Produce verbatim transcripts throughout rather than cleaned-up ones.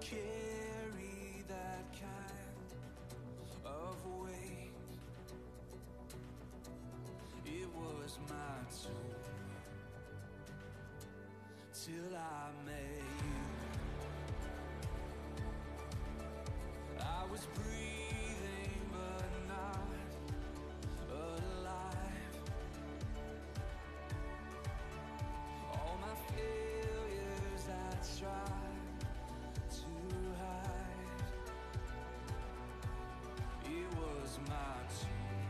carry that kind of weight. It was my tomb till I met you. I was breathing but not alive. All my failures I tried to hide. It was my tomb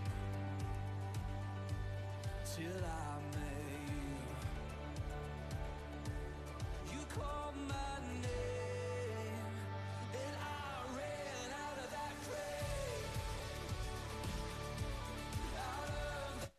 till I met you. You called my name and I ran out of that grave. Out of the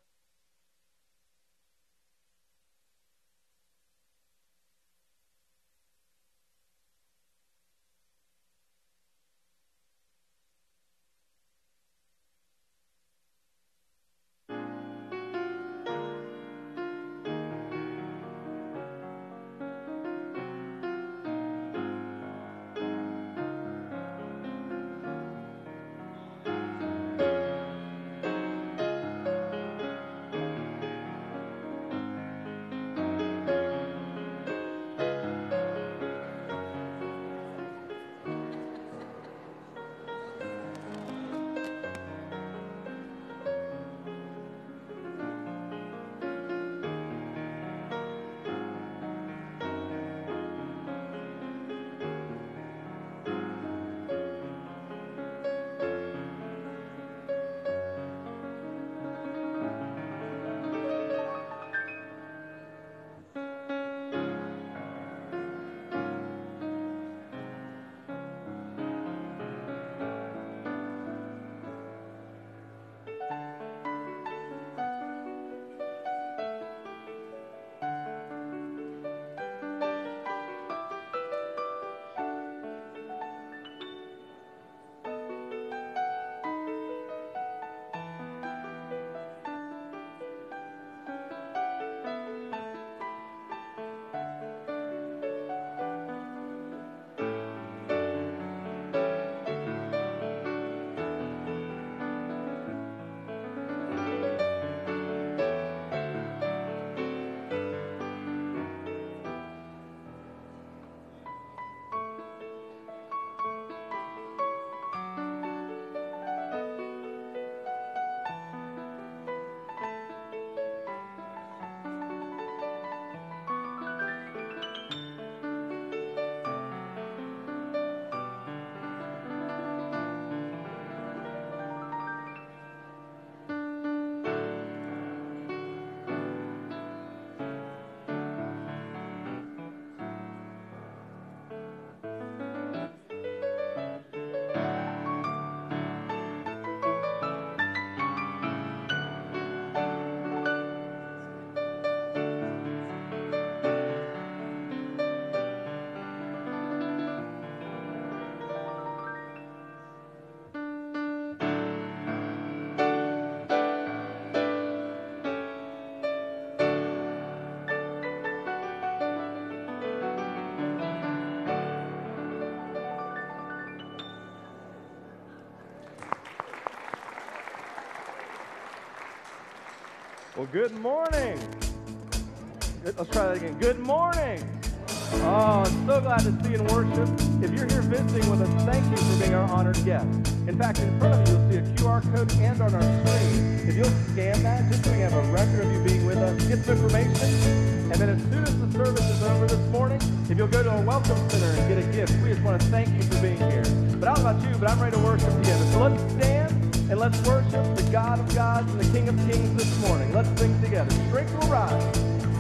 Well, good morning. Let's try that again. Good morning. Oh, I'm so glad to see you in worship. If you're here visiting with us, thank you for being our honored guest. In fact, in front of you, you'll see a Q R code and on our screen. If you'll scan that, just so we have a record of you being with us, get some information. And then as soon as the service is over this morning, if you'll go to our Welcome Center and get a gift, we just want to thank you for being here. But I don't know about you, but I'm ready to worship together. So let's stand and let's worship the God of gods and the King of kings this morning. Let's sing together. Strength will rise.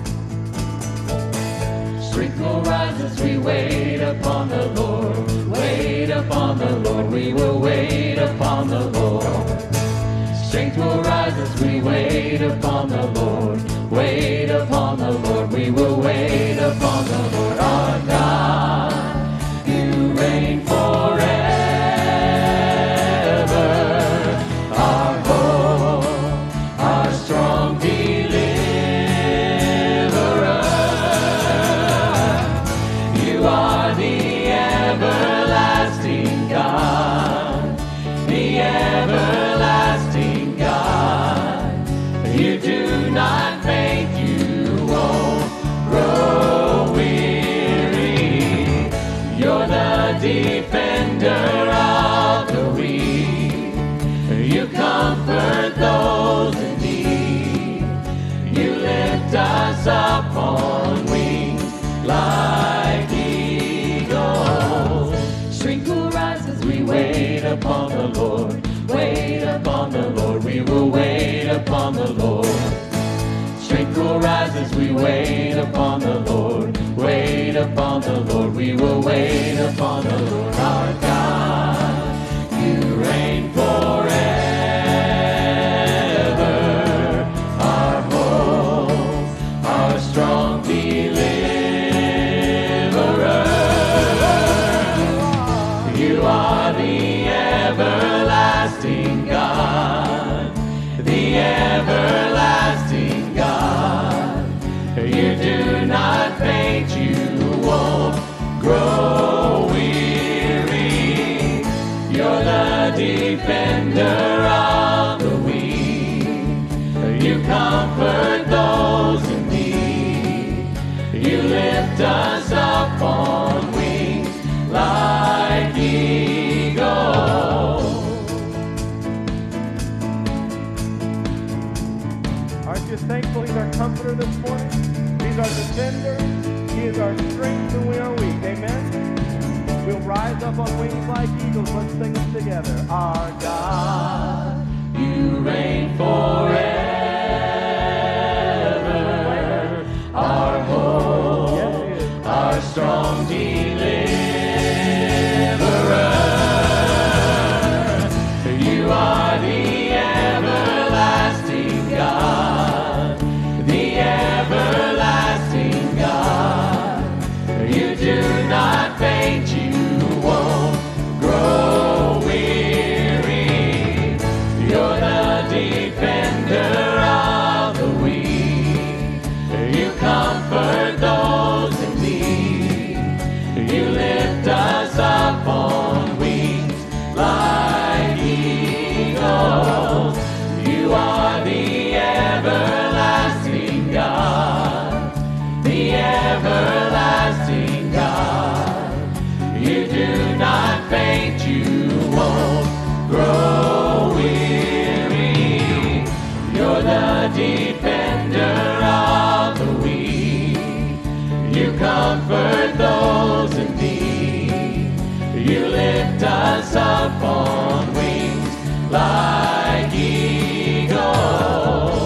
Strength will rise as we wait upon the Lord. Wait upon the Lord. We will wait upon the Lord. Strength will rise as we wait upon the Lord. Wait upon the Lord. We will wait upon the Lord our God. You reign forever. Our hope, our strong deliverer. You are the everlasting wait upon the Lord, wait upon the Lord, we will wait upon the Lord our God. You reign forever, our hope, our strong deliverer. You are the everlasting God, the everlasting God. You do not faint, you won't grow weary. You're the defender of the weak. You comfort those in need. You lift us up on wings like eagles. Aren't you thankful He's our comforter this morning? He's our defender. He is our strength when we are weak. Amen? We'll rise up on wings like eagles. Let's sing this together. Our God, You reign forever, our hope, yes, He is. our strong deliverer. You are the everlasting God, the everlasting God. You do not faint, you won't grow weary. You're the defender of the weak. You comfort those in need. You lift us up on wings like eagles. You are the everlasting God, the everlasting God. You do not faint, you won't grow weary. You're the defender of the weak. You comfort those in need. You lift us up on wings like eagles.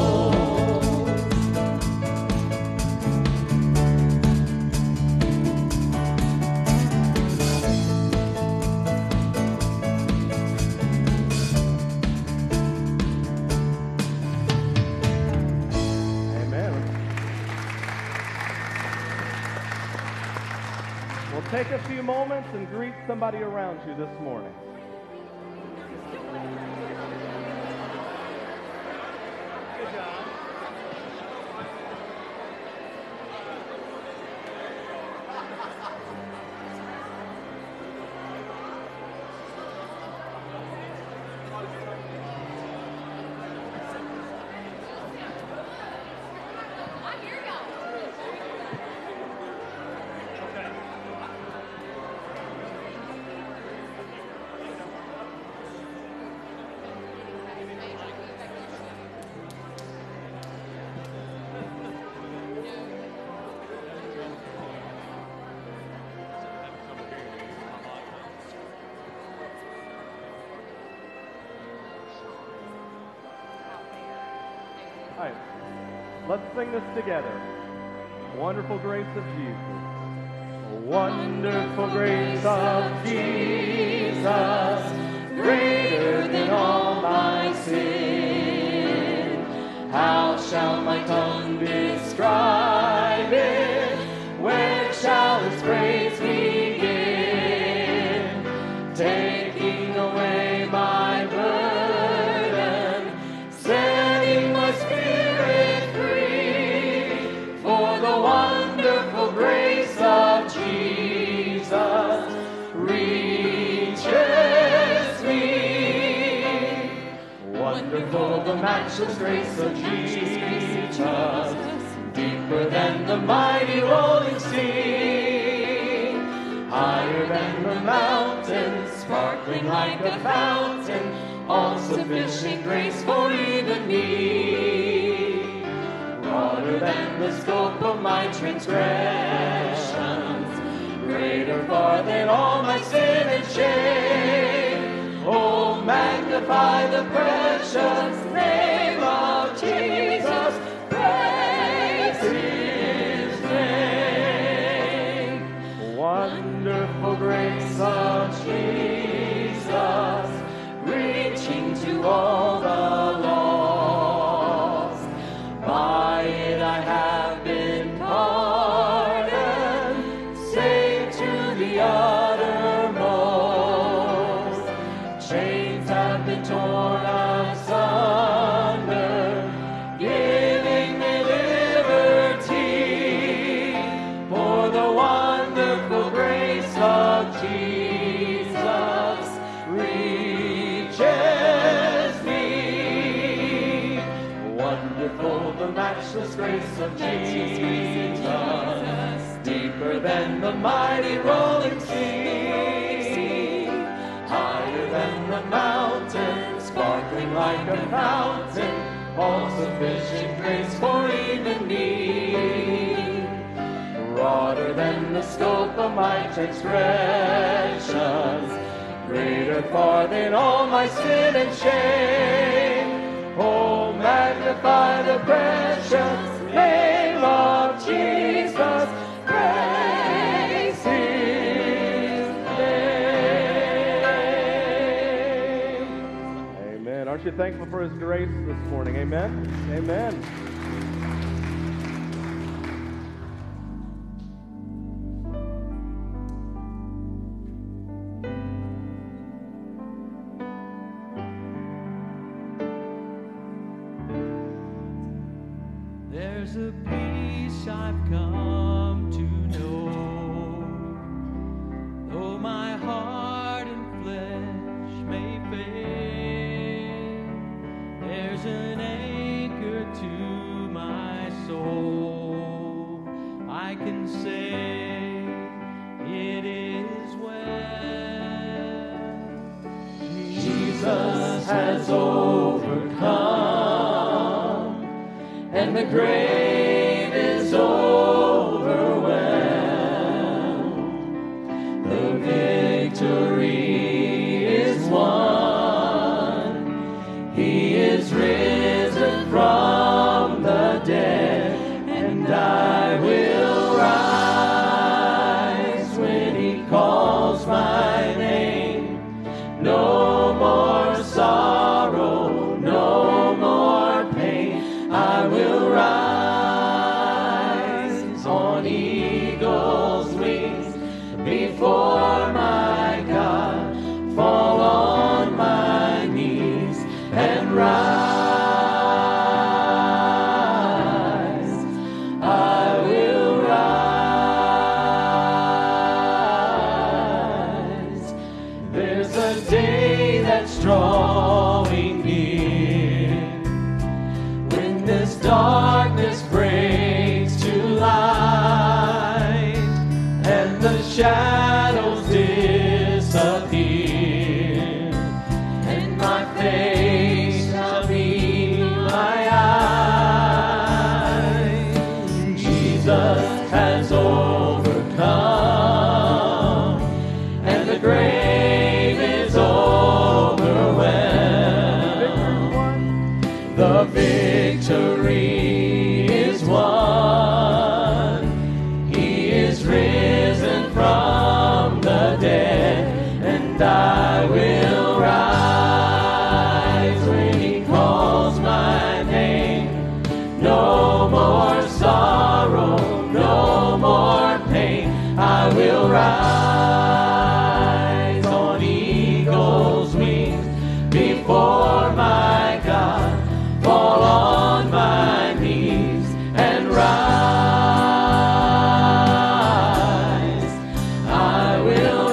Take a few moments and greet somebody around you this morning. Good job. All right, let's sing this together. Wonderful grace of Jesus. Wonderful grace of Jesus, greater than all my sin. How shall my tongue describe it? Where shall its praise begin? Taking away my burden, setting my spirit free, for the wonderful grace of Jesus reaches me. Wonderful the matchless grace of Jesus, deeper than the mighty rolling sea, higher than the mountains, sparkling like a fountain, all-sufficient grace for even me. Broader than the scope of my transgressions, greater far than all my sin and shame. Oh, magnify the precious name of Jesus. Praise Him. Jesus, reaching to all the lost. By it I have been pardoned, saved to the uttermost. Chains have been torn asunder, giving me liberty. For the wonderful grace of Jesus reaches me. Wonderful the matchless grace of Jesus, deeper than the mighty rolling sea, higher than the mountain, sparkling like a fountain, all sufficient grace for even me. Broader than the scope of my transgressions, greater far than all my sin and shame. Oh, magnify the precious name of Jesus, praise His name. Amen. Aren't you thankful for His grace this morning? Amen. Amen. There's a peace I've come to know, though my heart and flesh may fail. There's an anchor to my soul. I can say it is well. Jesus has overcome, and the grave is overwhelmed. The victory is won. He is risen from the dead, and I will rise when He calls my name. No more sorrow, no more pain. I will rise on eagle's wings before my God, fall on my knees and rise. I will rise. There's a day that's drawing near, when this darkness breaks to light, and the shadows disappear, and my face shall be my eyes. Jesus has overcome, and the grave is overwhelmed. The victory is won. He is risen from the dead, and I will rise when He calls my name. No more sorrow, no more pain. I will rise on eagle's wings before my God, fall on my knees and rise. I will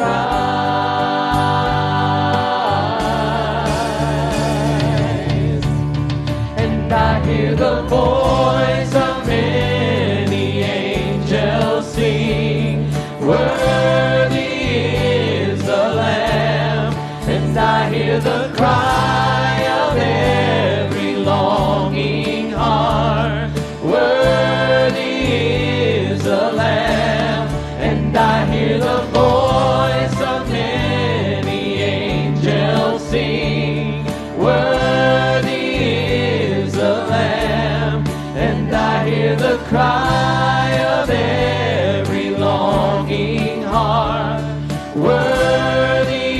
rise. And I hear the voice of many angels sing, worthy is the Lamb. And I hear the cry of every longing heart, worthy is the Lamb. And I hear the voice of many angels sing, worthy is the Lamb. And I hear the cry of every longing heart, worthy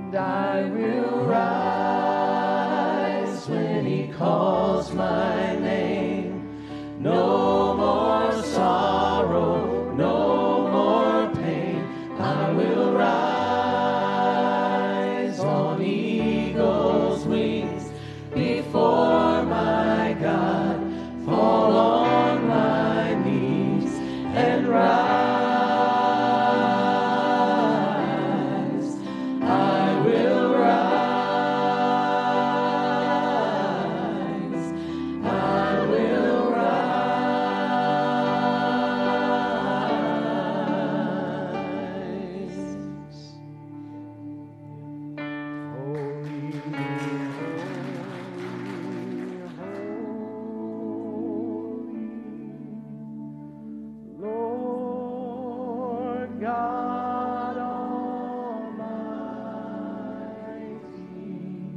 And I will rise when he calls my name. No more sorrow, no more pain. I will rise on eagle's wings before my God, fall on my knees and rise. I will rise. I will rise. Holy, holy, Lord God Almighty,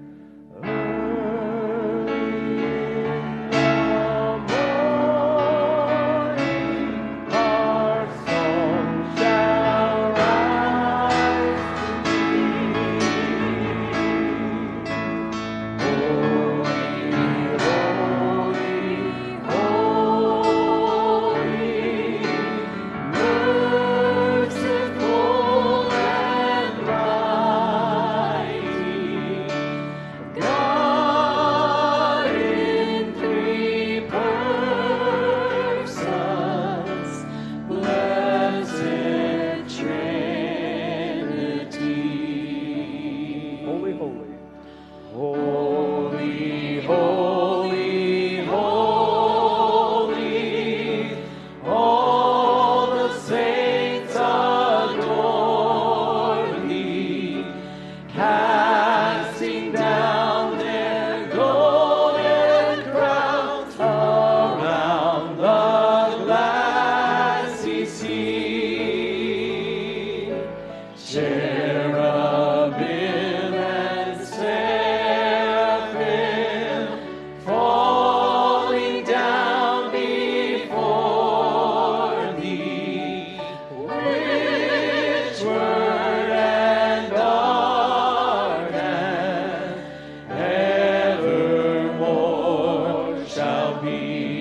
early in the morning our song shall rise to thee. Holy, holy, holy, holy, holy, all the saints adore thee, casting down their golden crowns around the glassy sea. Cherubim and seraphim falling down before thee, which word and art and evermore shall be.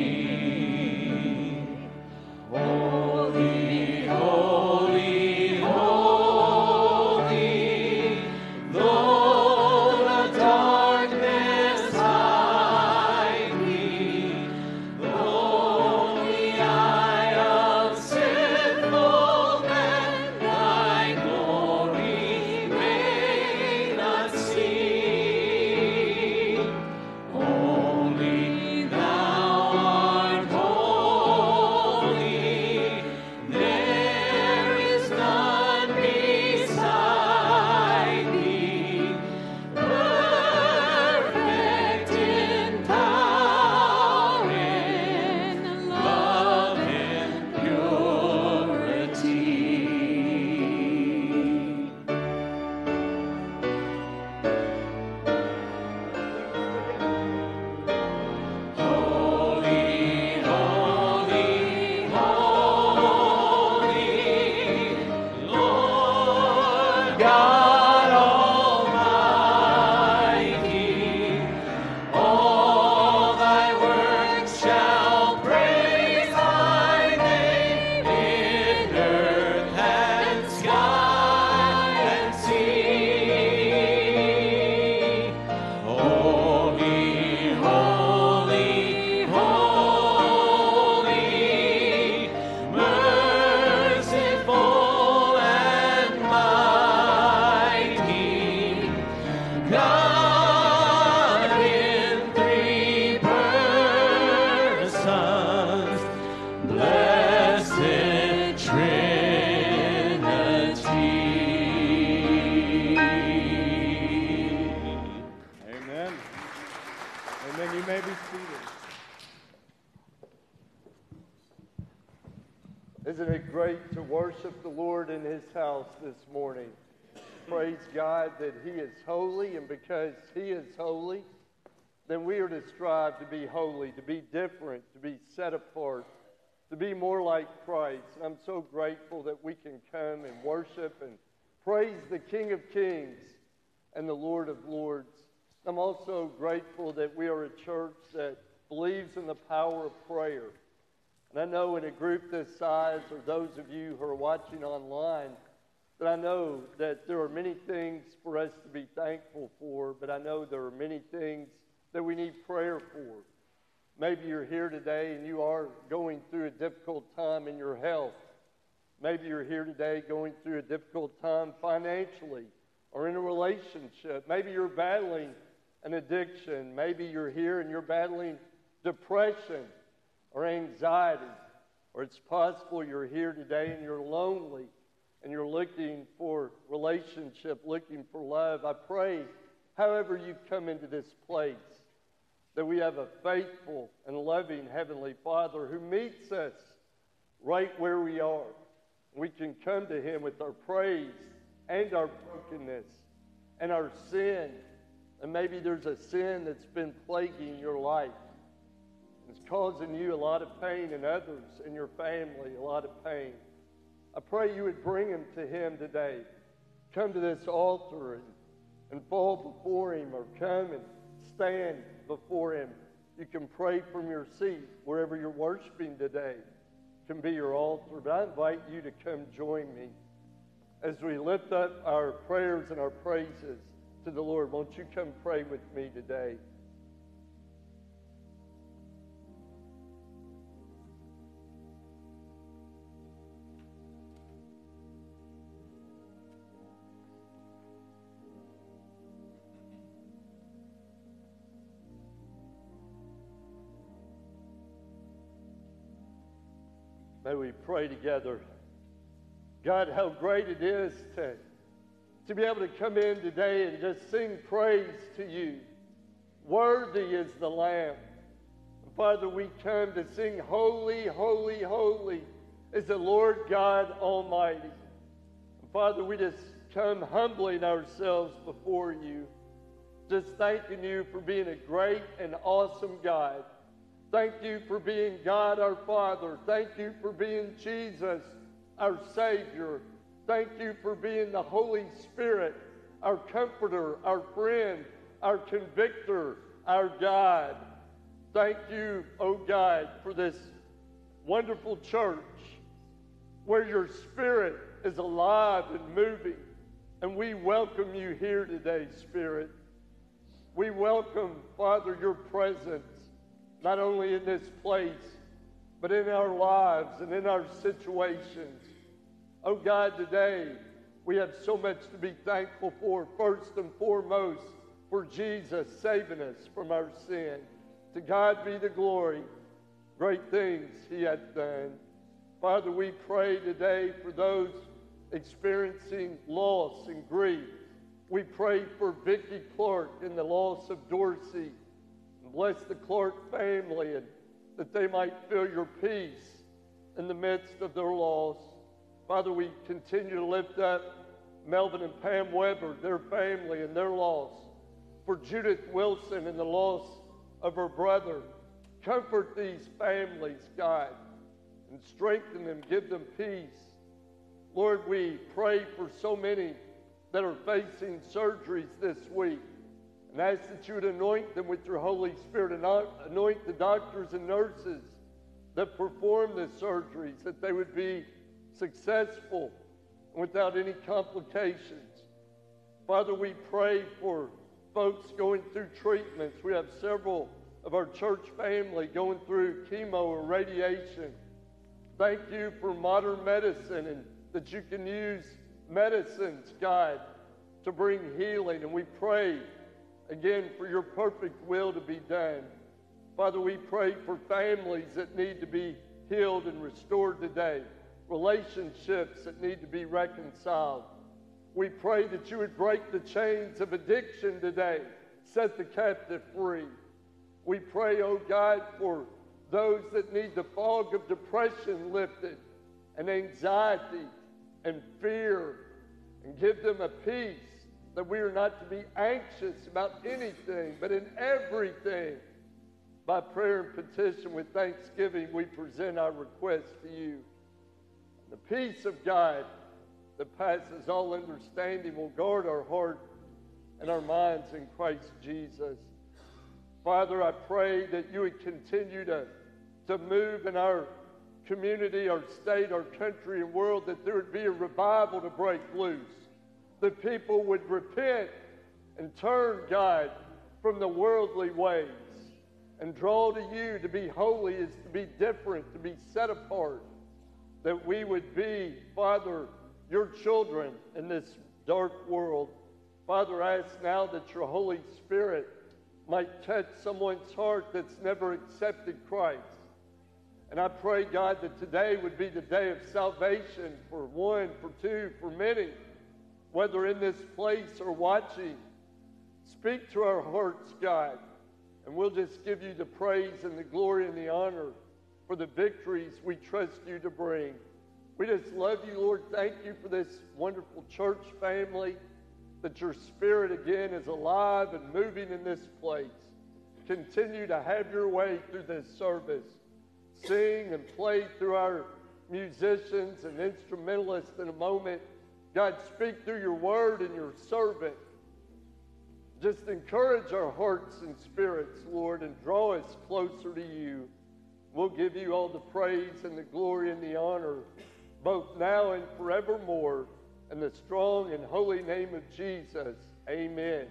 Holy, holy, holy, though the darkness hide me, though the eye of sinful man thy glory may not see. Only thou art holy, there is none beside thee, perfect in power and love and purity. Holy, holy, holy, Lord God Almighty, all thy works shall praise thy name in earth and sky and sea. Holy, holy, holy, merciful and mighty, God in three persons, blessed Trinity. Amen. Amen. You may be seated. Isn't it great to worship the Lord in His house this morning? Praise God that He is holy, and because He is holy, then we are to strive to be holy, to be different, to be set apart, to be more like Christ. And I'm so grateful that we can come and worship and praise the King of Kings and the Lord of Lords. I'm also grateful that we are a church that believes in the power of prayer. And I know in a group this size, or those of you who are watching online, that I know that there are many things for us to be thankful for, but I know there are many things that we need prayer for. Maybe you're here today and you are going through a difficult time in your health. Maybe you're here today going through a difficult time financially or in a relationship. Maybe you're battling an addiction. Maybe you're here and you're battling depression or anxiety. Or it's possible you're here today and you're lonely and you're looking for relationship, looking for love. I pray, however you come into this place, that we have a faithful and loving Heavenly Father who meets us right where we are. We can come to Him with our praise and our brokenness and our sin. And maybe there's a sin that's been plaguing your life. It's causing you a lot of pain, and others in your family a lot of pain. I pray you would bring them to Him today. Come to this altar and, and fall before Him, or come and stand before Him. You can pray from your seat wherever you're worshiping today. It can be your altar, but I invite you to come join me as we lift up our prayers and our praises to the Lord. Won't you come pray with me today? May we pray together. God, how great it is to, to be able to come in today and just sing praise to you. Worthy is the Lamb. And Father, we come to sing holy, holy, holy is the Lord God Almighty. And Father, we just come humbling ourselves before you, just thanking you for being a great and awesome God. Thank you for being God our Father. Thank you for being Jesus our Savior. Thank you for being the Holy Spirit, our comforter, our friend, our convictor, our God. Thank you, oh God, for this wonderful church where your Spirit is alive and moving. And we welcome you here today, Spirit. We welcome, Father, your presence, not only in this place, but in our lives and in our situations. Oh God, today we have so much to be thankful for. First and foremost, for Jesus saving us from our sin. To God be the glory. Great things He hath done. Father, we pray today for those experiencing loss and grief. We pray for Vicki Clark and the loss of Dorsey. Bless the Clark family, and that they might feel your peace in the midst of their loss. Father, we continue to lift up Melvin and Pam Weber, their family and their loss. For Judith Wilson and the loss of her brother. Comfort these families, God, and strengthen them, give them peace. Lord, we pray for so many that are facing surgeries this week. And ask that you would anoint them with your Holy Spirit, and anoint the doctors and nurses that perform the surgeries, that they would be successful without any complications. Father, we pray for folks going through treatments. We have several of our church family going through chemo or radiation. Thank you for modern medicine, and that you can use medicines, God, to bring healing. And we pray again for your perfect will to be done. Father, we pray for families that need to be healed and restored today, relationships that need to be reconciled. We pray that you would break the chains of addiction today, set the captive free. We pray, oh God, for those that need the fog of depression lifted, and anxiety and fear, and give them a peace that we are not to be anxious about anything, but in everything, by prayer and petition with thanksgiving, we present our requests to you. The peace of God that passes all understanding will guard our heart and our minds in Christ Jesus. Father, I pray that you would continue to, to move in our community, our state, our country, and world, that there would be a revival to break loose. That people would repent and turn, God, from the worldly ways and draw to you. To be holy is to be different, to be set apart. That we would be, Father, your children in this dark world. Father, I ask now that your Holy Spirit might touch someone's heart that's never accepted Christ. And I pray, God, that today would be the day of salvation for one, for two, for many, whether in this place or watching. Speak to our hearts, God, and we'll just give you the praise and the glory and the honor for the victories we trust you to bring. We just love you, Lord. Thank you for this wonderful church family, that your Spirit again is alive and moving in this place. Continue to have your way through this service. Sing and play through our musicians and instrumentalists in a moment. God, speak through your word and your servant. Just encourage our hearts and spirits, Lord, and draw us closer to you. We'll give you all the praise and the glory and the honor, both now and forevermore. In the strong and holy name of Jesus, amen.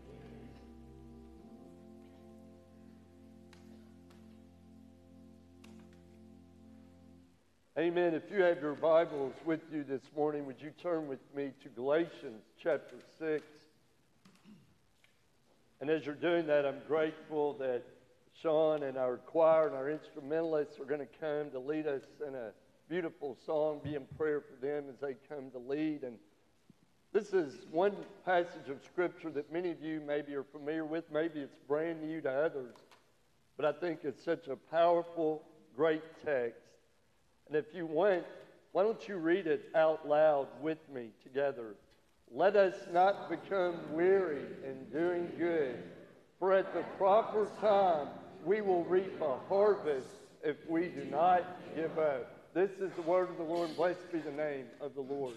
Amen. If you have your Bibles with you this morning, would you turn with me to Galatians chapter six? And as you're doing that, I'm grateful that Sean and our choir and our instrumentalists are going to come to lead us in a beautiful song. Be in prayer for them as they come to lead. And this is one passage of Scripture that many of you maybe are familiar with. Maybe it's brand new to others. But I think it's such a powerful, great text. And if you want, why don't you read it out loud with me together? Let us not become weary in doing good, for at the proper time we will reap a harvest if we do not give up. This is the word of the Lord, and blessed be the name of the Lord.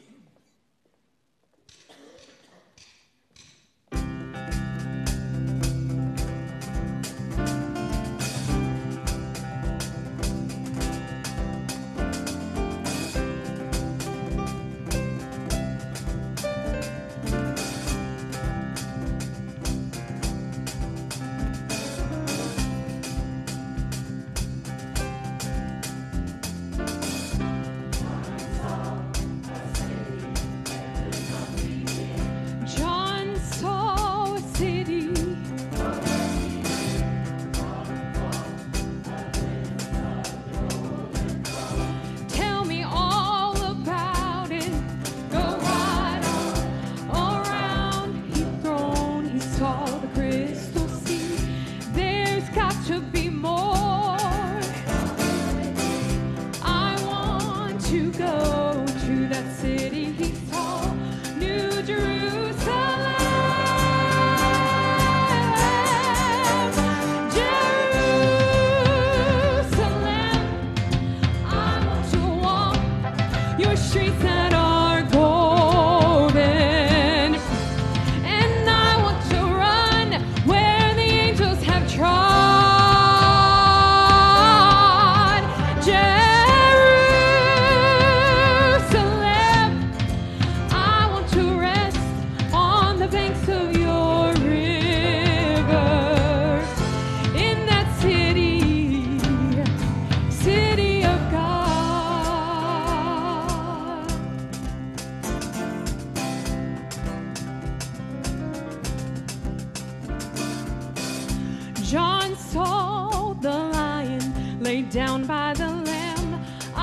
John saw the lion laid down by the lamb.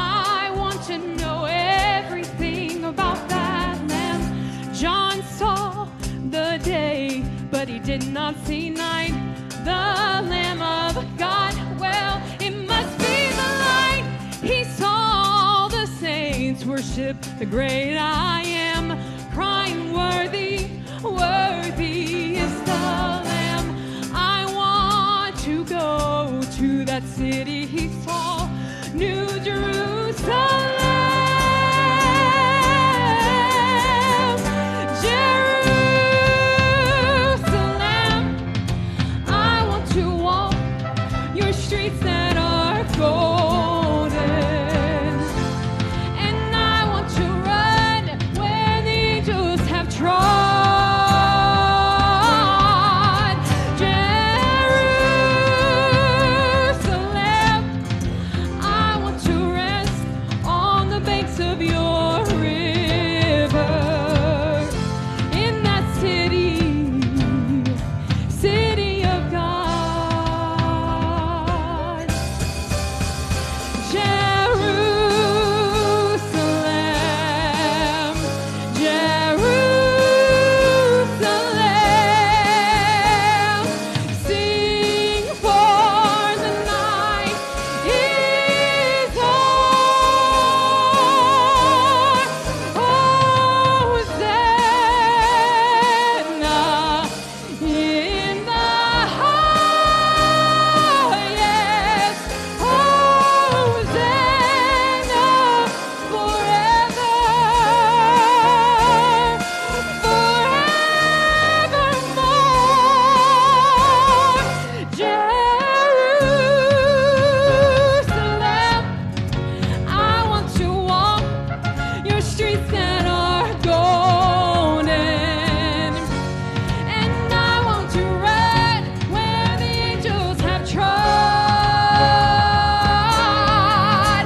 I want to know everything about that lamb. John saw the day, but he did not see night. The Lamb of God, well, it must be the light. He saw the saints worship the great I am, crying, worthy, worthy is the Lamb. I want to go to that city he saw, New Jerusalem. Jerusalem, streets that are golden. And I want to run where the angels have trod. Jerusalem, I want to rest on the banks of your river. In that city, city of God. Jerusalem, Jerusalem, sing for the night is o'er. Hosanna in the highest. Hosanna forever, forevermore. Jerusalem, I want to walk your streets that are golden. And I want to run where the angels have trod.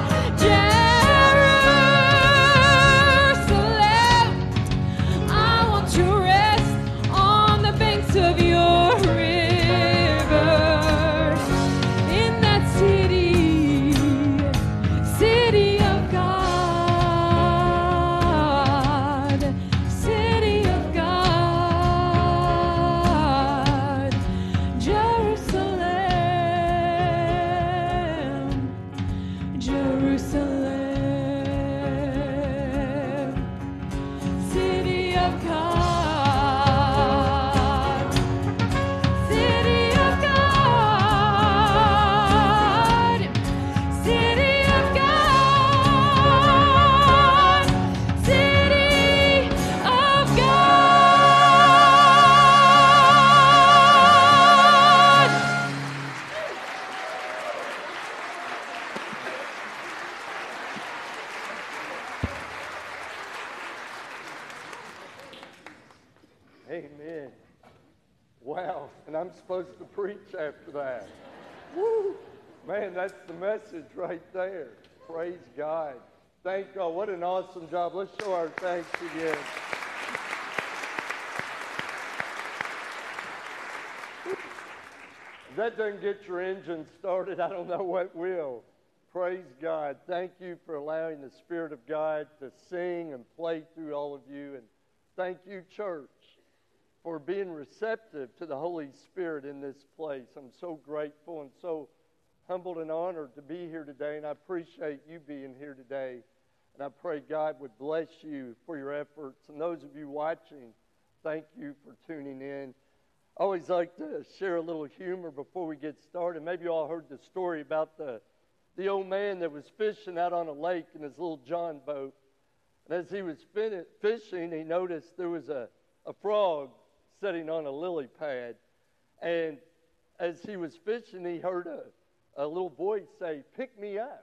Jerusalem, I want to rest on the banks of your river. In that city, city of God, city of God, Jerusalem, Jerusalem, city of God, city of God, city of God, city of God. Amen. Wow. And I'm supposed to preach after that. Woo. Man, that's the message right there. Praise God. Thank God. What an awesome job. Let's show our thanks again. If that doesn't get your engine started, I don't know what will. Praise God. Thank you for allowing the Spirit of God to sing and play through all of you. And thank you, church, for being receptive to the Holy Spirit in this place. I'm so grateful and so humbled and honored to be here today, and I appreciate you being here today. And I pray God would bless you for your efforts. And those of you watching, thank you for tuning in. I always like to share a little humor before we get started. Maybe you all heard the story about the, the old man that was fishing out on a lake in his little John boat. And as he was fin- fishing, he noticed there was a, a frog sitting on a lily pad. And as he was fishing, he heard a, a little voice say, "Pick me up."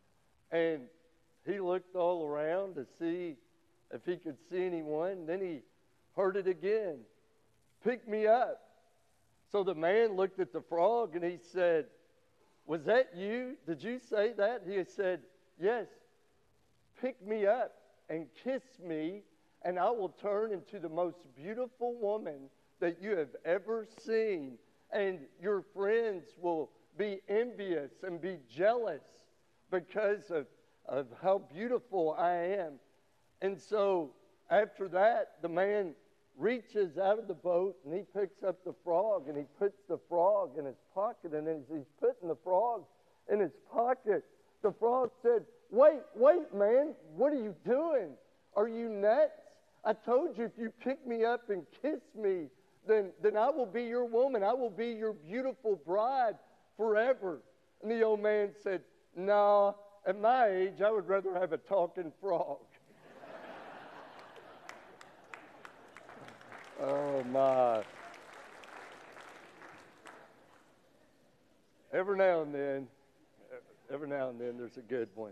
And he looked all around to see if he could see anyone. Then he heard it again, "Pick me up." So the man looked at the frog and he said, "Was that you? Did you say that?" He said, "Yes. Pick me up and kiss me, and I will turn into the most beautiful woman that you have ever seen. And your friends will be envious and be jealous because of, of how beautiful I am." And so after that, the man reaches out of the boat and he picks up the frog and he puts the frog in his pocket. And as he's putting the frog in his pocket, the frog said, "Wait, wait, man, what are you doing? Are you nuts? I told you if you pick me up and kiss me, then, then I will be your woman. I will be your beautiful bride forever." And the old man said, "No, at my age, I would rather have a talking frog." Oh, my. Every now and then, every now and then, there's a good one.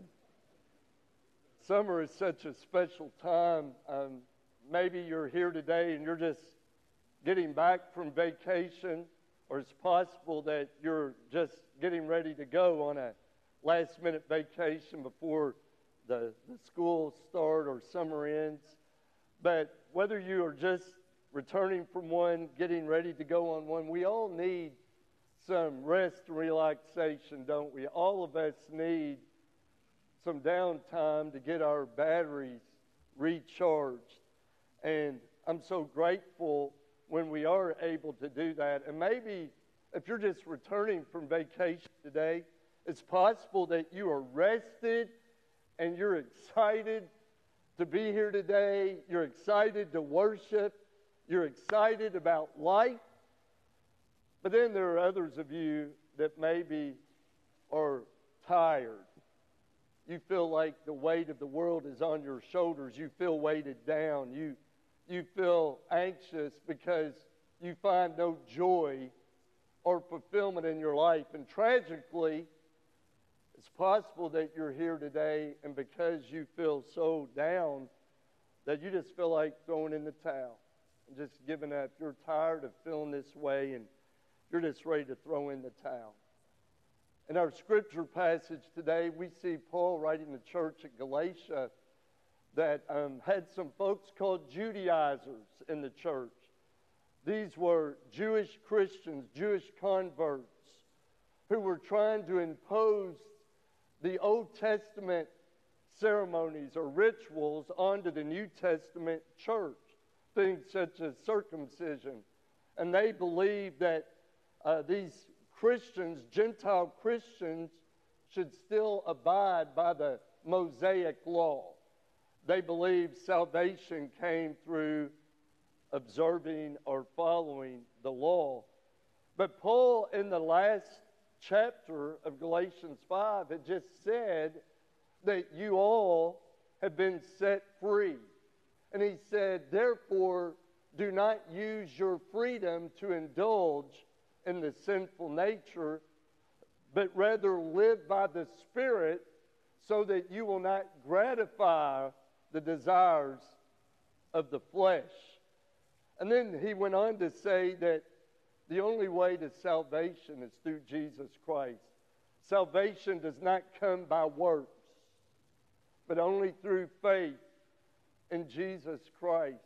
Summer is such a special time. Um, maybe you're here today and you're just getting back from vacation, or it's possible that you're just getting ready to go on a last-minute vacation before the, the school start or summer ends. But whether you are just returning from one, getting ready to go on one, we all need some rest and relaxation, don't we? All of us need some downtime to get our batteries recharged. And I'm so grateful when we are able to do that. And maybe if you're just returning from vacation today, it's possible that you are rested and you're excited to be here today. You're excited to worship. You're excited about life. But then there are others of you that maybe are tired. You feel like the weight of the world is on your shoulders. You feel weighted down. You, you feel anxious because you find no joy or fulfillment in your life. And tragically, it's possible that you're here today and because you feel so down that you just feel like throwing in the towel and just giving up. You're tired of feeling this way and you're just ready to throw in the towel. In our scripture passage today, we see Paul writing the church at Galatia that um, had some folks called Judaizers in the church. These were Jewish Christians, Jewish converts, who were trying to impose the Old Testament ceremonies or rituals onto the New Testament church, things such as circumcision. And they believed that uh, these Christians, Gentile Christians, should still abide by the Mosaic law. They believed salvation came through observing or following the law. But Paul, in the last chapter of Galatians five, had just said that you all have been set free. And he said, therefore, do not use your freedom to indulge in the sinful nature, but rather live by the Spirit so that you will not gratify the desires of the flesh. And then he went on to say that the only way to salvation is through Jesus Christ. Salvation does not come by works, but only through faith in Jesus Christ.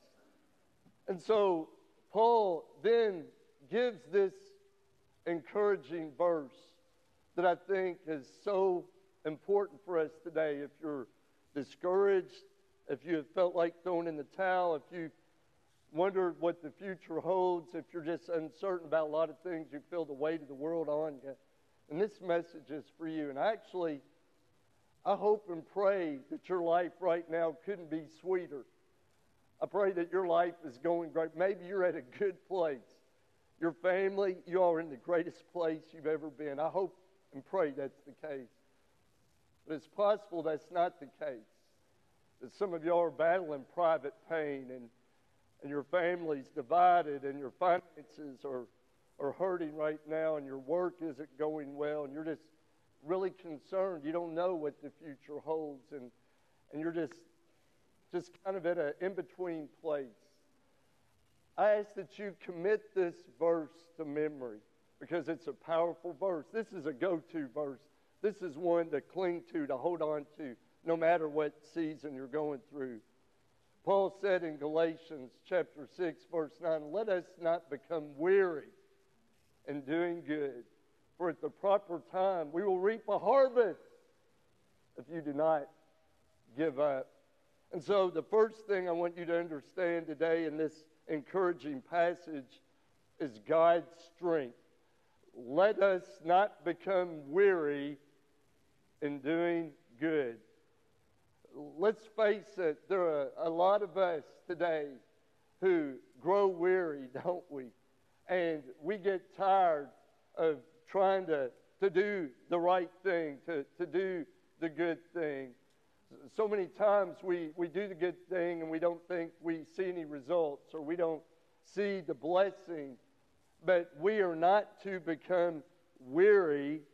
And so Paul then gives this encouraging verse that I think is so important for us today. If you're discouraged, if you have felt like throwing in the towel, if you wondered what the future holds, if you're just uncertain about a lot of things, you feel the weight of the world on you, and this message is for you. And actually, I hope and pray that your life right now couldn't be sweeter. I pray that your life is going great. Maybe you're at a good place. Your family, you are in the greatest place you've ever been. I hope and pray that's the case. But it's possible that's not the case. That some of y'all are battling private pain and, and your family's divided and your finances are, are hurting right now and your work isn't going well and you're just really concerned. You don't know what the future holds and, and you're just, just kind of at an in-between place. I ask that you commit this verse to memory because it's a powerful verse. This is a go-to verse. This is one to cling to, to hold on to, no matter what season you're going through. Paul said in Galatians chapter six, verse nine, let us not become weary in doing good, for at the proper time we will reap a harvest if you do not give up. And so the first thing I want you to understand today in this encouraging passage is God's strength. Let us not become weary in doing good. Let's face it, there are a lot of us today who grow weary, don't we? And we get tired of trying to, to do the right thing, to, to do the good thing. So many times we, we do the good thing and we don't think we see any results or we don't see the blessing. But we are not to become weary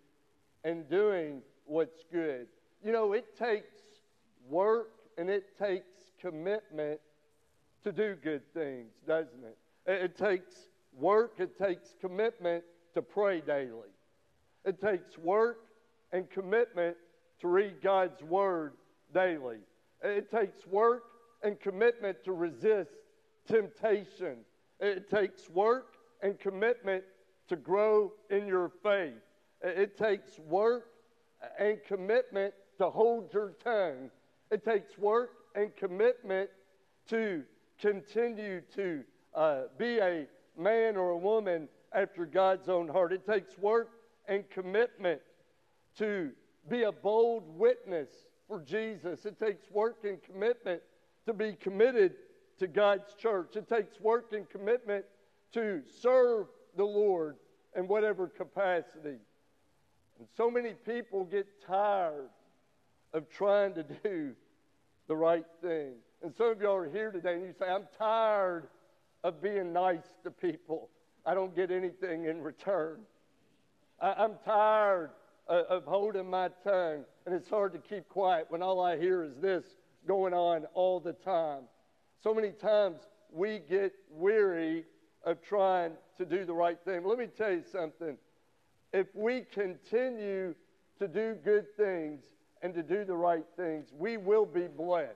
and doing what's good. You know, it takes work and it takes commitment to do good things, doesn't it? It, it takes work, it takes commitment to pray daily. It takes work and commitment to read God's Word daily. It takes work and commitment to resist temptation. It takes work and commitment to grow in your faith. It takes work and commitment to hold your tongue. It takes work and commitment to continue to uh, be a man or a woman after God's own heart. It takes work and commitment to be a bold witness for Jesus. It takes work and commitment to be committed to God's church. It takes work and commitment to serve the Lord in whatever capacity. And so many people get tired of trying to do the right thing. And some of y'all are here today and you say, I'm tired of being nice to people. I don't get anything in return. I, I'm tired of, of holding my tongue, and it's hard to keep quiet when all I hear is this going on all the time. So many times we get weary of trying to do the right thing. Let me tell you something. If we continue to do good things and to do the right things, we will be blessed.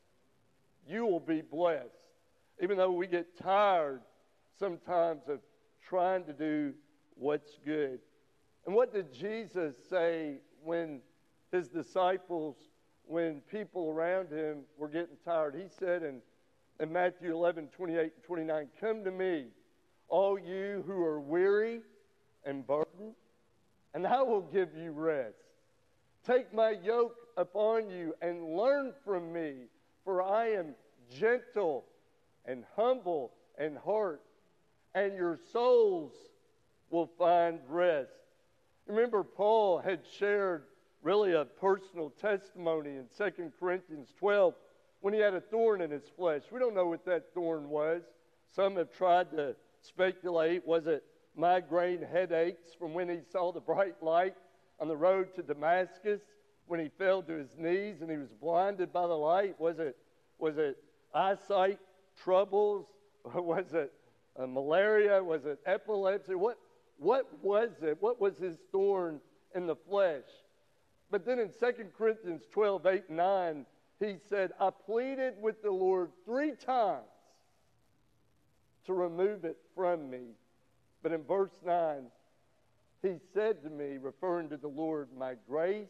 You will be blessed. Even though we get tired sometimes of trying to do what's good. And what did Jesus say when his disciples, when people around him were getting tired? He said in, in Matthew eleven, twenty-eight and twenty-nine, come to me, all you who are weary and burdened, and I will give you rest. Take my yoke upon you and learn from me, for I am gentle and humble in heart, and your souls will find rest. Remember, Paul had shared really a personal testimony in Second Corinthians twelve when he had a thorn in his flesh. We don't know what that thorn was. Some have tried to speculate. Was it migraine headaches from when he saw the bright light on the road to Damascus, when he fell to his knees and he was blinded by the light? Was it, was it eyesight troubles? Was it uh, malaria? Was it epilepsy? What, what was it? What was his thorn in the flesh? But then in Second Corinthians twelve, eight and nine, he said, I pleaded with the Lord three times to remove it from me. But in verse nine, he said to me, referring to the Lord, my grace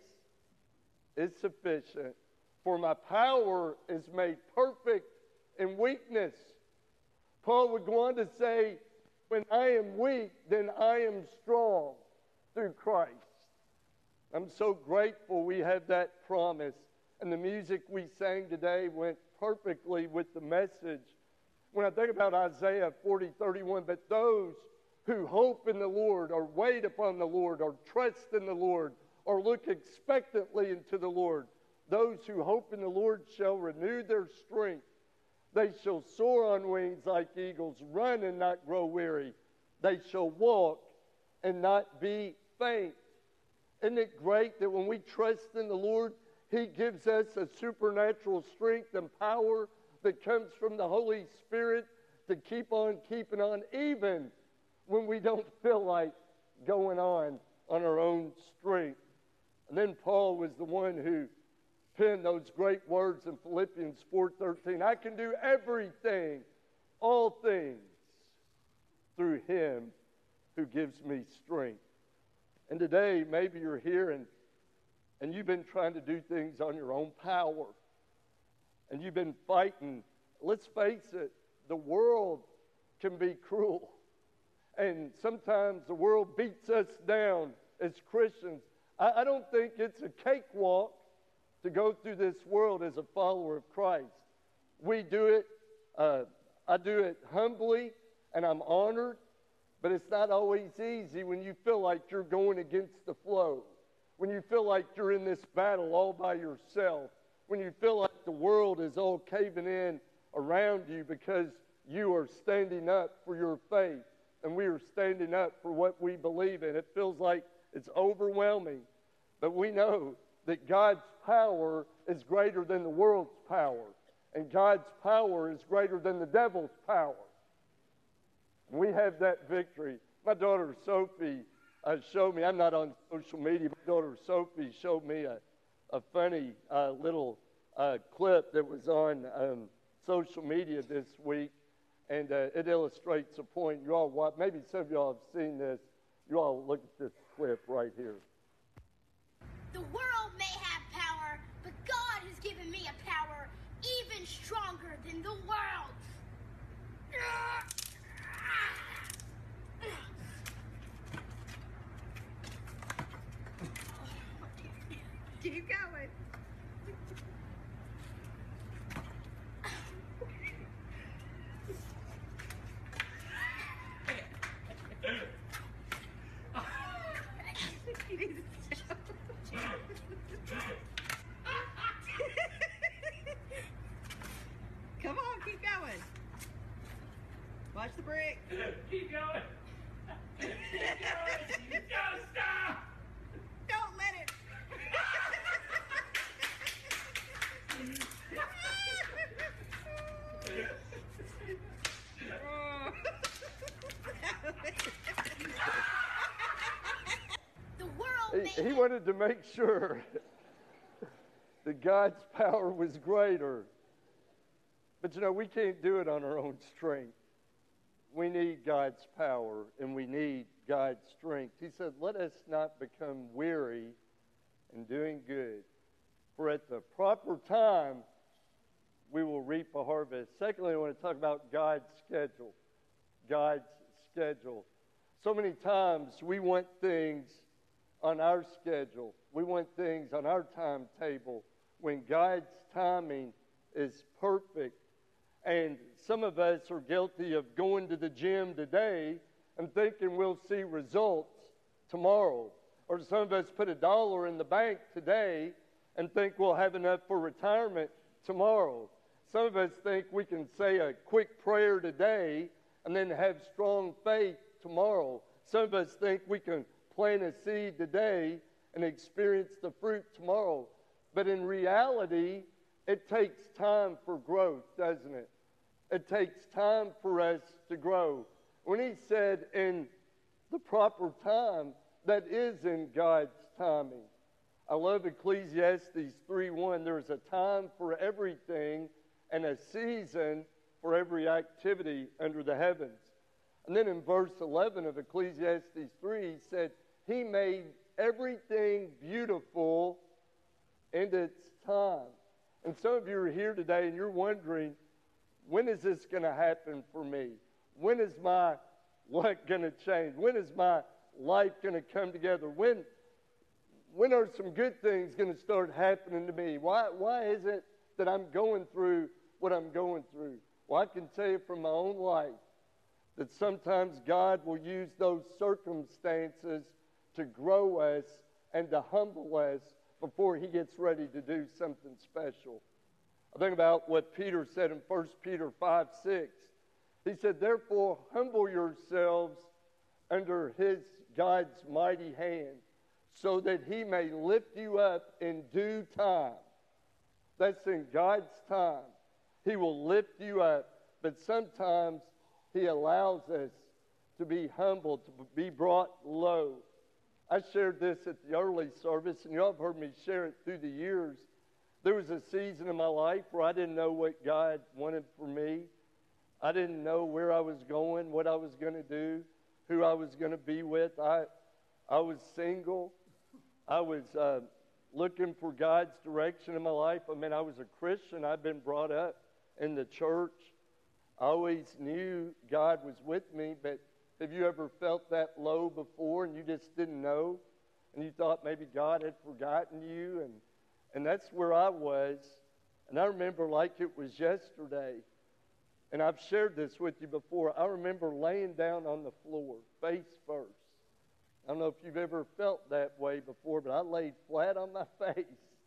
is sufficient, for my power is made perfect in weakness. Paul would go on to say, when I am weak, then I am strong through Christ. I'm so grateful we have that promise. And the music we sang today went perfectly with the message. When I think about Isaiah forty, thirty-one, but those who hope in the Lord, or wait upon the Lord, or trust in the Lord, or look expectantly into the Lord, those who hope in the Lord shall renew their strength. They shall soar on wings like eagles, run and not grow weary. They shall walk and not be faint. Isn't it great that when we trust in the Lord, he gives us a supernatural strength and power that comes from the Holy Spirit to keep on keeping on, even when we don't feel like going on on our own strength. And then Paul was the one who penned those great words in Philippians four thirteen. I can do everything, all things, through him who gives me strength. And today, maybe you're here and, and you've been trying to do things on your own power. And you've been fighting. Let's face it, the world can be cruel. And sometimes the world beats us down as Christians. I, I don't think it's a cakewalk to go through this world as a follower of Christ. We do it, uh, I do it humbly, and I'm honored, but it's not always easy when you feel like you're going against the flow, when you feel like you're in this battle all by yourself, when you feel like the world is all caving in around you because you are standing up for your faith, and we are standing up for what we believe in. It feels like it's overwhelming. But we know that God's power is greater than the world's power. And God's power is greater than the devil's power. And we have that victory. My daughter Sophie uh, showed me, I'm not on social media, my daughter Sophie showed me a, a funny uh, little uh, clip that was on um, social media this week. And uh, it illustrates a point. You all, watch, maybe some of y'all have seen this. You all look at this clip right here. The world may have power, but God has given me a power even stronger than the world. Keep going. Come on, keep going. Watch the brick. Keep going. Keep going. You gotta stop. Don't let it. The world may He, he have wanted to make sure that God's power was greater. But you know, we can't do it on our own strength. We need God's power and we need God's strength. He said, let us not become weary in doing good, for at the proper time we will reap a harvest. Secondly, I want to talk about God's schedule. God's schedule. So many times we want things on our schedule. We want things on our timetable when God's timing is perfect. And some of us are guilty of going to the gym today and thinking we'll see results tomorrow. Or some of us put a dollar in the bank today and think we'll have enough for retirement tomorrow. Some of us think we can say a quick prayer today and then have strong faith tomorrow. Some of us think we can plant a seed today and experience the fruit tomorrow. But in reality, it takes time for growth, doesn't it? It takes time for us to grow. When he said in the proper time, that is in God's timing. I love Ecclesiastes three one. There is a time for everything and a season for every activity under the heavens. And then in verse eleven of Ecclesiastes three, he said, he made everything beautiful in its time. And some of you are here today and you're wondering, when is this going to happen for me? When is my luck going to change? When is my life going to come together? When, when are some good things going to start happening to me? Why, why is it that I'm going through what I'm going through? Well, I can tell you from my own life that sometimes God will use those circumstances to grow us and to humble us before he gets ready to do something special. I think about what Peter said in First Peter five six. He said, therefore, humble yourselves under his God's mighty hand, so that he may lift you up in due time. That's in God's time. He will lift you up, but sometimes he allows us to be humbled, to be brought low. I shared this at the early service, and you all have heard me share it through the years. There was a season in my life where I didn't know what God wanted for me. I didn't know where I was going, what I was going to do, who I was going to be with. I, I was single. I was uh, looking for God's direction in my life. I mean, I was a Christian. I'd been brought up in the church. I always knew God was with me, but have you ever felt that low before and you just didn't know? And you thought maybe God had forgotten you? And, and that's where I was. And I remember like it was yesterday. And I've shared this with you before. I remember laying down on the floor, face first. I don't know if you've ever felt that way before, but I laid flat on my face.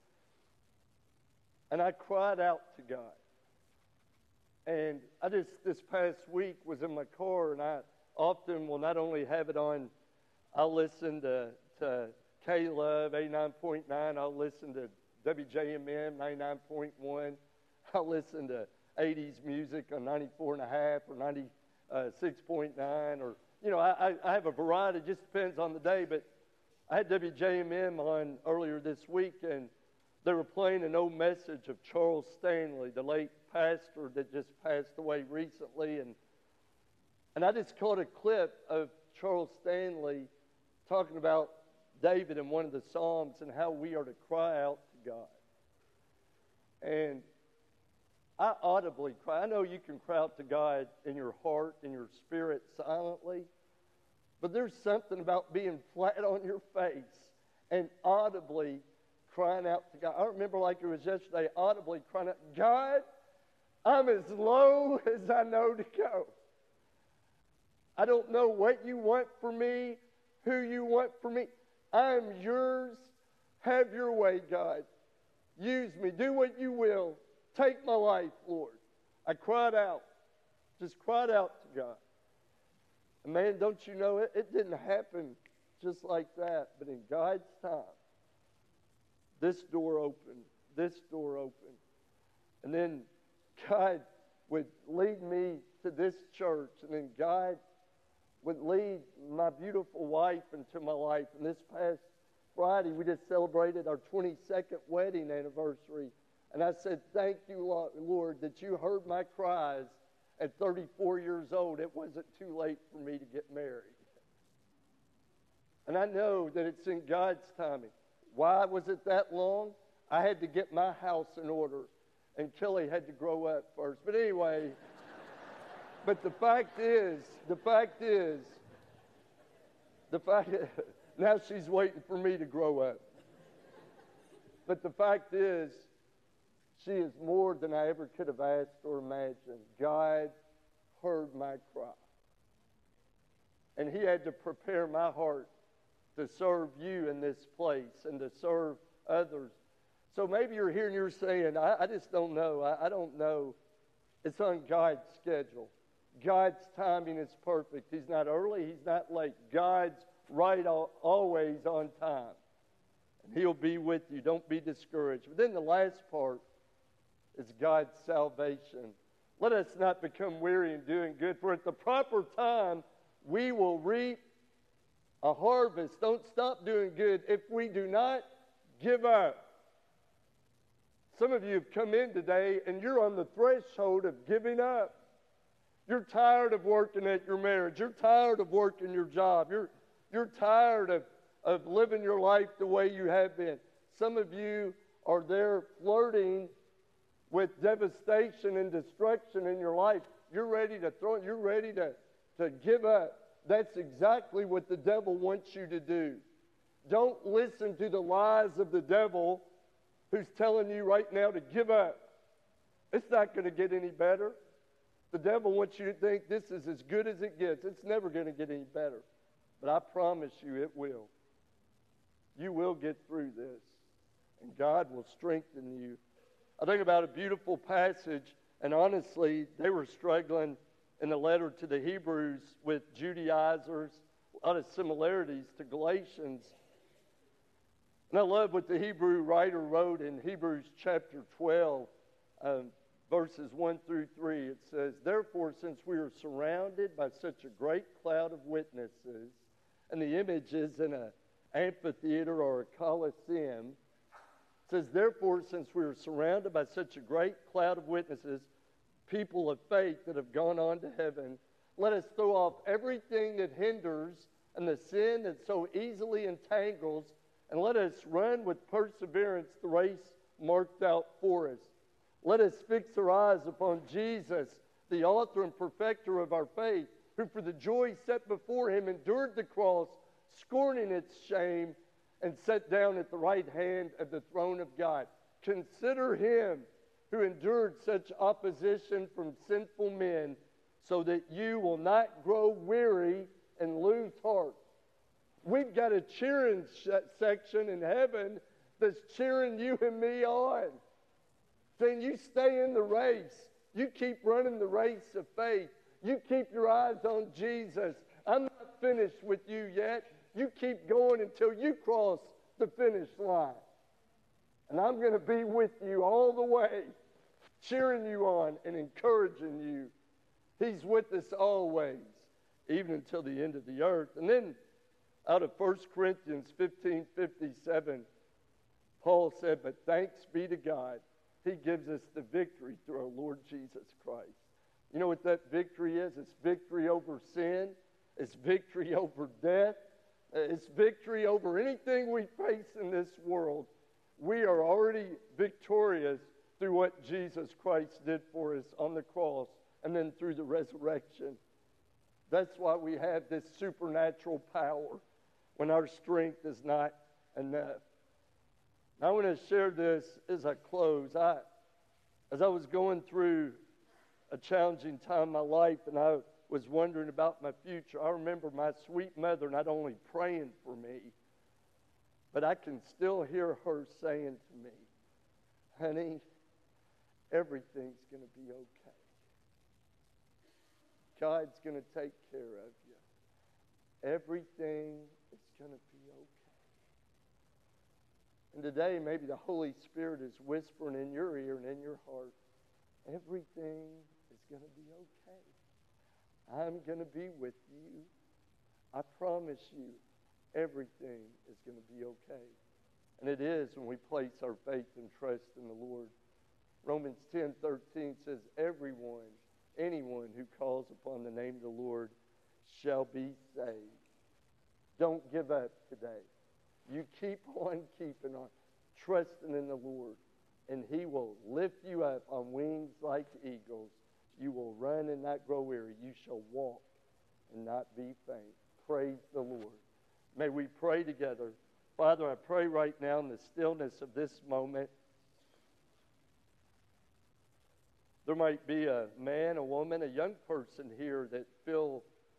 And I cried out to God. And I just, this past week, was in my car, and I often will not only have it on, I listen to, to K-Love, eighty-nine point nine. I'll listen to W J M M, ninety-nine point one. I'll listen to eighties music on ninety-four and a half or ninety-six point nine. Or, you know, I, I, I have a variety. It just depends on the day. But I had W J M M on earlier this week, and they were playing an old message of Charles Stanley, the late pastor that just passed away recently. And, and I just caught a clip of Charles Stanley talking about David in one of the Psalms and how we are to cry out to God. And I audibly cry. I know you can cry out to God in your heart, in your spirit, silently. But there's something about being flat on your face and audibly crying out to God. I remember like it was yesterday, audibly crying out, God, I'm as low as I know to go. I don't know what you want for me, who you want for me. I'm yours. Have your way, God. Use me. Do what you will. Take my life, Lord. I cried out. Just cried out to God. And man, don't you know, it, it didn't happen just like that. But in God's time, this door opened. This door opened. And then God would lead me to this church. And then God would lead my beautiful wife into my life. And this past Friday, we just celebrated our twenty-second wedding anniversary. And I said, thank you, Lord, that you heard my cries at thirty-four years old. It wasn't too late for me to get married. And I know that it's in God's timing. Why was it that long? I had to get my house in order, and Kelly had to grow up first. But anyway, but the fact is, the fact is, the fact is, now she's waiting for me to grow up. But the fact is, she is more than I ever could have asked or imagined. God heard my cry. And he had to prepare my heart to serve you in this place and to serve others. So maybe you're here and you're saying, I, I just don't know. I, I don't know. It's on God's schedule. God's timing is perfect. He's not early. He's not late. God's right all, always on time. And he'll be with you. Don't be discouraged. But then the last part is God's salvation. Let us not become weary in doing good, for at the proper time we will reap a harvest. Don't stop doing good if we do not give up. Some of you have come in today and you're on the threshold of giving up. You're tired of working at your marriage. You're tired of working your job. You're, you're tired of, of living your life the way you have been. Some of you are there flirting with devastation and destruction in your life. You're ready to throw it. You're ready to, to give up. That's exactly what the devil wants you to do. Don't listen to the lies of the devil who's telling you right now to give up. It's not going to get any better. The devil wants you to think this is as good as it gets. It's never going to get any better. But I promise you it will. You will get through this. And God will strengthen you. I think about a beautiful passage, and honestly, they were struggling in the letter to the Hebrews with Judaizers, a lot of similarities to Galatians. And I love what the Hebrew writer wrote in Hebrews chapter twelve, um, verses one through three. It says, therefore, since we are surrounded by such a great cloud of witnesses, and the image is in an amphitheater or a coliseum, it says, therefore, since we are surrounded by such a great cloud of witnesses, people of faith that have gone on to heaven, let us throw off everything that hinders and the sin that so easily entangles, and let us run with perseverance the race marked out for us. Let us fix our eyes upon Jesus, the author and perfecter of our faith, who for the joy set before him endured the cross, scorning its shame, and sat down at the right hand of the throne of God. Consider him who endured such opposition from sinful men, so that you will not grow weary and lose heart. We've got a cheering sh- section in heaven that's cheering you and me on, saying you stay in the race. You keep running the race of faith. You keep your eyes on Jesus. I'm not finished with you yet. You keep going until you cross the finish line. And I'm going to be with you all the way, cheering you on and encouraging you. He's with us always, even until the end of the earth. And then out of First Corinthians fifteen fifty-seven, Paul said, but thanks be to God, he gives us the victory through our Lord Jesus Christ. You know what that victory is? It's victory over sin. It's victory over death. It's victory over anything we face in this world. We are already victorious through what Jesus Christ did for us on the cross and then through the resurrection. That's why we have this supernatural power when our strength is not enough. I want to share this as I close. I, as I was going through a challenging time in my life and I was wondering about my future, I remember my sweet mother not only praying for me, but I can still hear her saying to me, honey, everything's going to be okay. God's going to take care of you. Everything is going to be okay. And today, maybe the Holy Spirit is whispering in your ear and in your heart, everything is going to be okay. I'm going to be with you. I promise you, everything is going to be okay. And it is when we place our faith and trust in the Lord. Romans ten thirteen says, everyone, anyone who calls upon the name of the Lord shall be saved. Don't give up today. You keep on keeping on, trusting in the Lord, and he will lift you up on wings like eagles. You will run and not grow weary. You shall walk and not be faint. Praise the Lord. May we pray together. Father, I pray right now in the stillness of this moment, there might be a man, a woman, a young person here that feel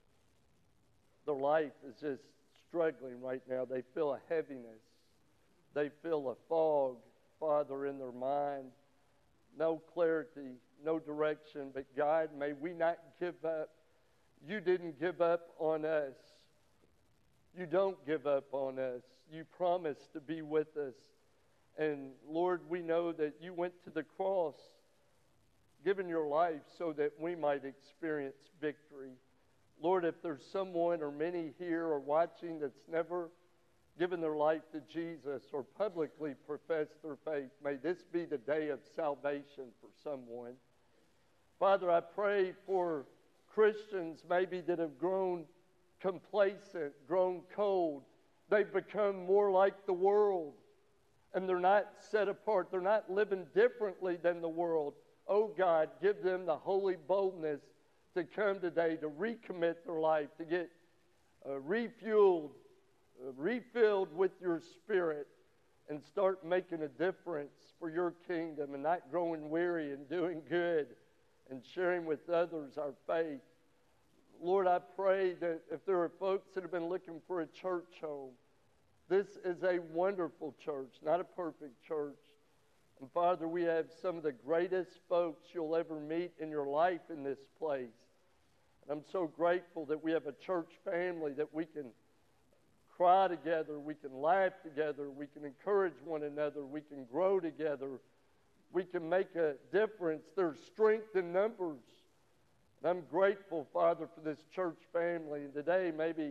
their life is just struggling right now. They feel a heaviness. They feel a fog, Father, in their mind. No clarity, no direction. But God, may we not give up. You didn't give up on us. You don't give up on us. You promised to be with us. And Lord, we know that you went to the cross, giving your life so that we might experience victory. Lord, if there's someone or many here or watching that's never given their life to Jesus or publicly professed their faith, may this be the day of salvation for someone. Father, I pray for Christians maybe that have grown complacent, grown cold. They've become more like the world, and they're not set apart. They're not living differently than the world. Oh God, give them the holy boldness to come today, to recommit their life, to get uh, refueled, uh, refilled with your Spirit, and start making a difference for your kingdom and not growing weary and doing good and sharing with others our faith. Lord, I pray that if there are folks that have been looking for a church home, this is a wonderful church, not a perfect church. And Father, we have some of the greatest folks you'll ever meet in your life in this place. And I'm so grateful that we have a church family that we can cry together, we can laugh together, we can encourage one another, we can grow together, we can make a difference. There's strength in numbers. And I'm grateful, Father, for this church family. And today, maybe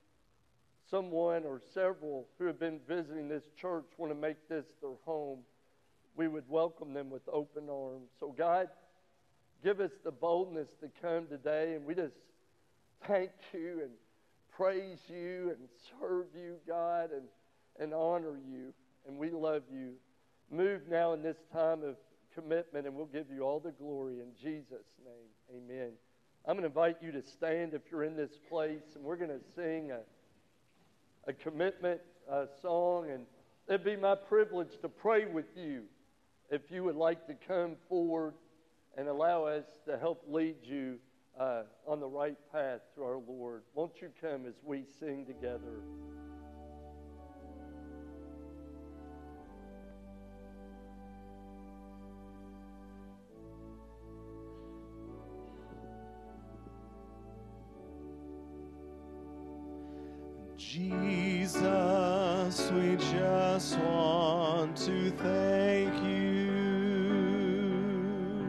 someone or several who have been visiting this church want to make this their home. We would welcome them with open arms. So, God, give us the boldness to come today, and we just thank you and praise you and serve you, God, and, and honor you. And we love you. Move now in this time of commitment, and we'll give you all the glory in Jesus' name. Amen. I'm going to invite you to stand if you're in this place, and we're going to sing a, a commitment uh, song, and it'd be my privilege to pray with you if you would like to come forward and allow us to help lead you uh, on the right path to our Lord. Won't you come as we sing together? Jesus, Jesus, we just want to thank you.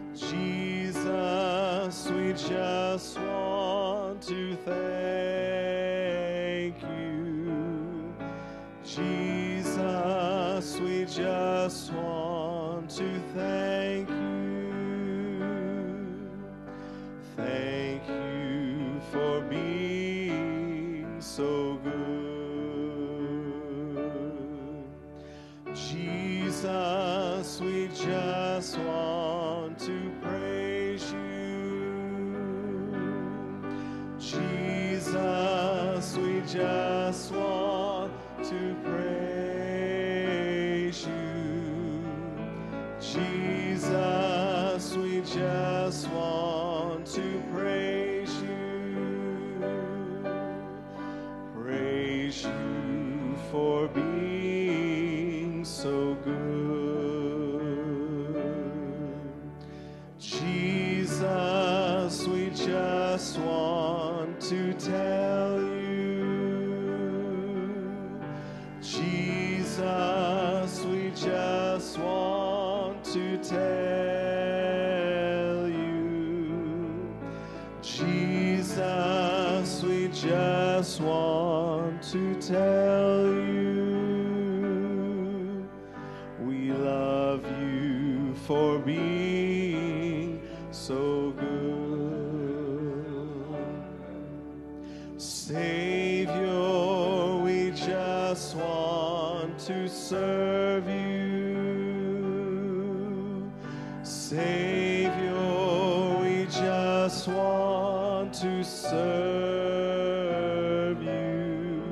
Jesus, we just want to thank you. Jesus, we just want to thank you. Thank you for being so good. Jesus, we just want to praise you. Jesus, we just want to praise you. Jesus, we just want to praise you. Praise you for being so good. Jesus, we just want to tell you. Jesus, we just want to tell you. Jesus, we just want to tell you. We love you for being so good. Savior, we just want to serve you. Savior, we just want to serve you.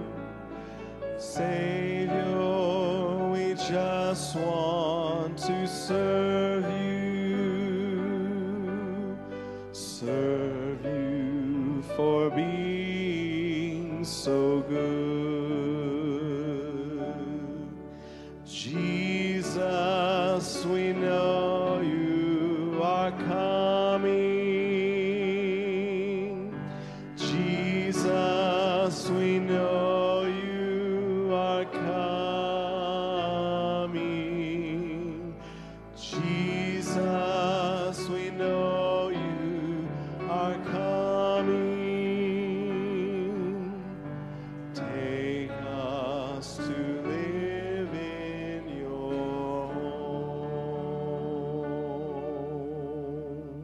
Savior, we just want to serve you. Serve you for being so good. Jesus, we know you are coming. Jesus, we know you are coming. Jesus, we know you are coming. Take us to live in your home.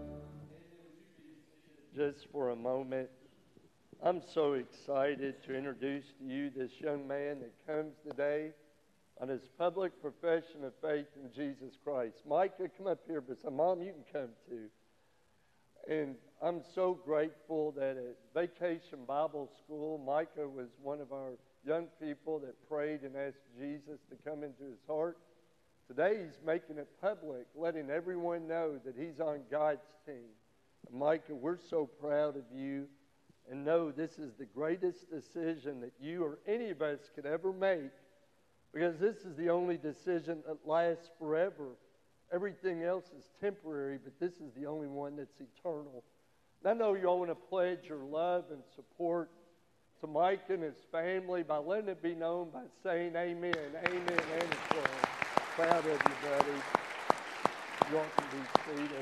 Just for a moment, I'm so excited to introduce to you this young man that comes today on his public profession of faith in Jesus Christ. Micah, come up here, but some mom, you can come too. And I'm so grateful that at Vacation Bible School, Micah was one of our young people that prayed and asked Jesus to come into his heart. Today he's making it public, letting everyone know that he's on God's team. And Micah, we're so proud of you, and know this is the greatest decision that you or any of us could ever make, because this is the only decision that lasts forever. Everything else is temporary, but this is the only one that's eternal. And I know you all want to pledge your love and support to Mike and his family by letting it be known by saying amen, amen, and prayer. Proud of you, buddy. You all can be seated.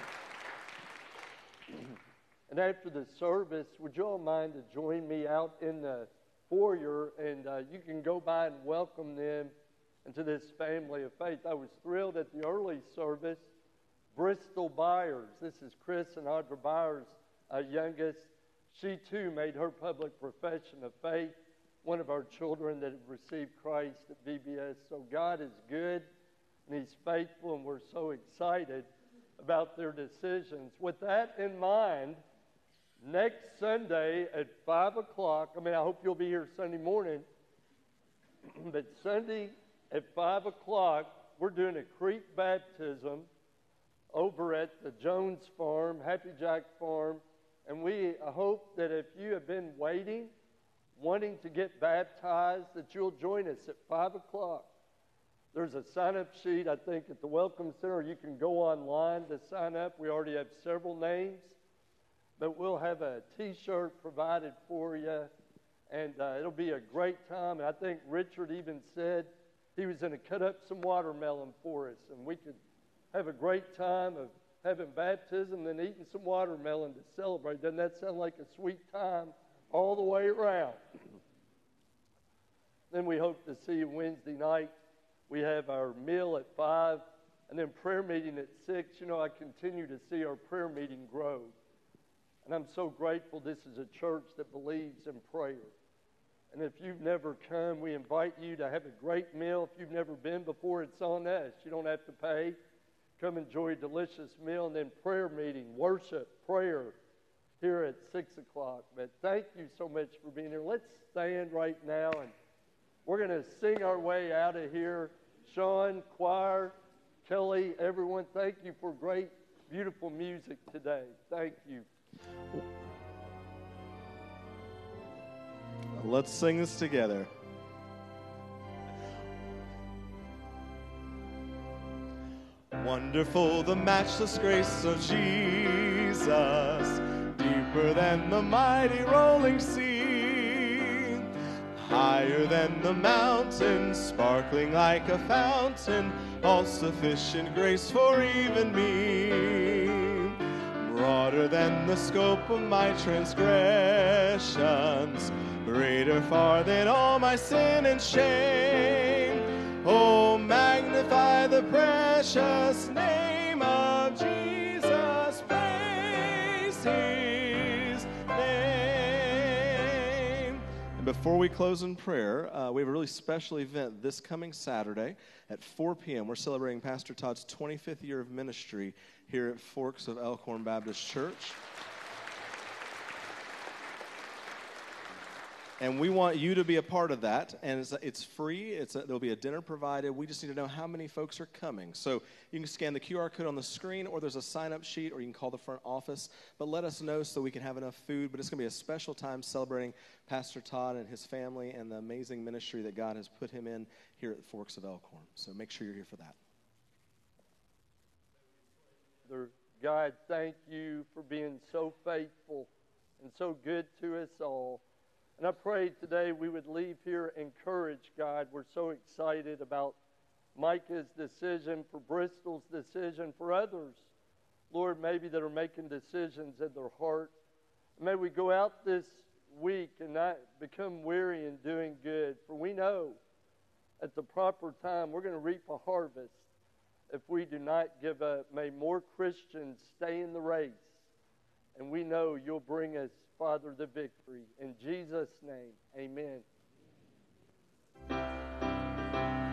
And after the service, would you all mind to join me out in the foyer, and uh, you can go by and welcome them into this family of faith. I was thrilled at the early service. Bristol Byers, this is Chris and Audra Byers' uh, youngest. She too made her public profession of faith, one of our children that have received Christ at V B S. So God is good, and He's faithful, and we're so excited about their decisions. With that in mind, next Sunday at five o'clock, I mean, I hope you'll be here Sunday morning, but Sunday at five o'clock, we're doing a creek baptism over at the Jones Farm, Happy Jack Farm, and we hope that if you have been waiting, wanting to get baptized, that you'll join us at five o'clock. There's a sign-up sheet, I think, at the Welcome Center. You can go online to sign up. We already have several names. But we'll have a T-shirt provided for you. And uh, it'll be a great time. And I think Richard even said he was going to cut up some watermelon for us. And we could have a great time of having baptism and then eating some watermelon to celebrate. Doesn't that sound like a sweet time all the way around? Then we hope to see you Wednesday night. We have our meal at five and then prayer meeting at six. You know, I continue to see our prayer meeting grow. And I'm so grateful this is a church that believes in prayer. And if you've never come, we invite you to have a great meal. If you've never been before, it's on us. You don't have to pay. Come enjoy a delicious meal. And then prayer meeting, worship, prayer here at six o'clock. But thank you so much for being here. Let's stand right now, and we're going to sing our way out of here. Sean, choir, Kelly, everyone, thank you for great, beautiful music today. Thank you. Let's sing this together. Wonderful the matchless grace of Jesus, deeper than the mighty rolling sea, higher than the mountains, sparkling like a fountain, all sufficient grace for even me, broader than the scope of my transgressions, greater far than all my sin and shame. Oh, magnify the precious name of Jesus, praise his name. And before we close in prayer, uh, we have a really special event this coming Saturday at four p.m. We're celebrating Pastor Todd's twenty-fifth year of ministry here at Forks of Elkhorn Baptist Church. And we want you to be a part of that, and it's, it's free. It's a, there'll be a dinner provided. We just need to know how many folks are coming. So you can scan the Q R code on the screen, or there's a sign-up sheet, or you can call the front office. But let us know so we can have enough food. But it's going to be a special time celebrating Pastor Todd and his family and the amazing ministry that God has put him in here at Forks of Elkhorn. So make sure you're here for that. God, thank you for being so faithful and so good to us all. And I prayed today we would leave here encouraged, God. We're so excited about Micah's decision, for Bristol's decision, for others, Lord, maybe that are making decisions in their heart. May we go out this week and not become weary in doing good, for we know at the proper time we're going to reap a harvest if we do not give up. May more Christians stay in the race, and we know you'll bring us, Father, the victory. In Jesus' name, amen.